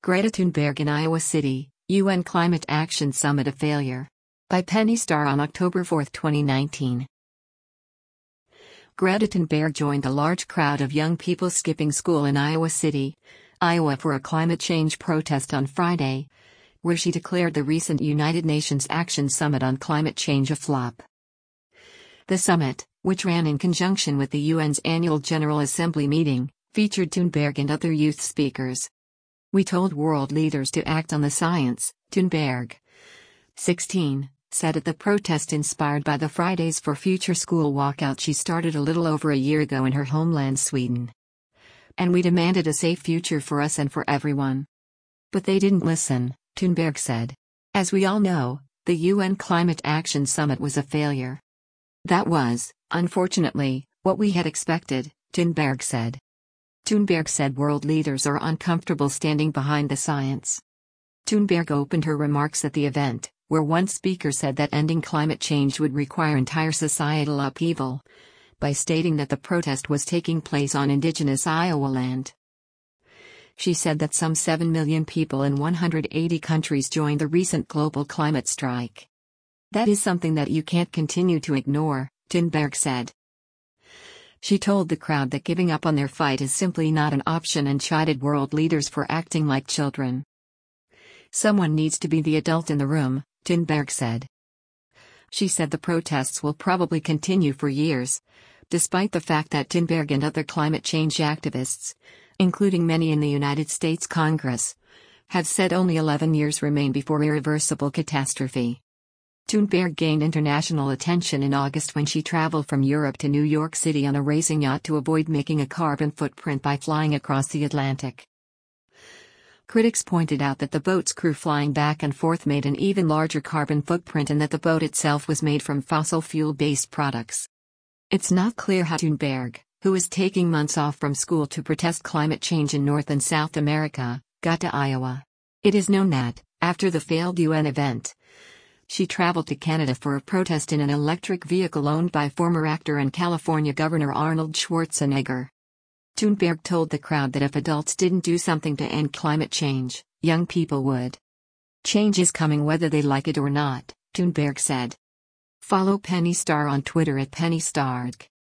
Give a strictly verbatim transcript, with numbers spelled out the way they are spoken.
Greta Thunberg in Iowa City, U N Climate Action Summit a failure. By Penny Starr on October fourth, twenty nineteen. Greta Thunberg joined a large crowd of young people skipping school in Iowa City, Iowa for a climate change protest on Friday, where she declared the recent United Nations Action Summit on Climate Change a flop. The summit, which ran in conjunction with the U N's annual General Assembly meeting, featured Thunberg and other youth speakers. "We told world leaders to act on the science," Thunberg, sixteen, said at the protest inspired by the Fridays for Future school walkout she started a little over a year ago in her homeland Sweden. "And we demanded a safe future for us and for everyone. But they didn't listen," Thunberg said. "As we all know, the U N Climate Action Summit was a failure. That was, unfortunately, what we had expected," Thunberg said. Thunberg said world leaders are uncomfortable standing behind the science. Thunberg opened her remarks at the event, where one speaker said that ending climate change would require entire societal upheaval, by stating that the protest was taking place on indigenous Iowa land. She said that some seven million people in one hundred eighty countries joined the recent global climate strike. "That is something that you can't continue to ignore," Thunberg said. She told the crowd that giving up on their fight is simply not an option and chided world leaders for acting like children. "Someone needs to be the adult in the room," Thunberg said. She said the protests will probably continue for years, despite the fact that Thunberg and other climate change activists, including many in the United States Congress, have said only eleven years remain before irreversible catastrophe. Thunberg gained international attention in August when she traveled from Europe to New York City on a racing yacht to avoid making a carbon footprint by flying across the Atlantic. Critics pointed out that the boat's crew flying back and forth made an even larger carbon footprint and that the boat itself was made from fossil fuel-based products. It's not clear how Thunberg, who is taking months off from school to protest climate change in North and South America, got to Iowa. It is known that, after the failed U N event, she traveled to Canada for a protest in an electric vehicle owned by former actor and California Governor Arnold Schwarzenegger. Thunberg told the crowd that if adults didn't do something to end climate change, young people would. "Change is coming whether they like it or not," Thunberg said. Follow Penny Starr on Twitter at Penny Starr.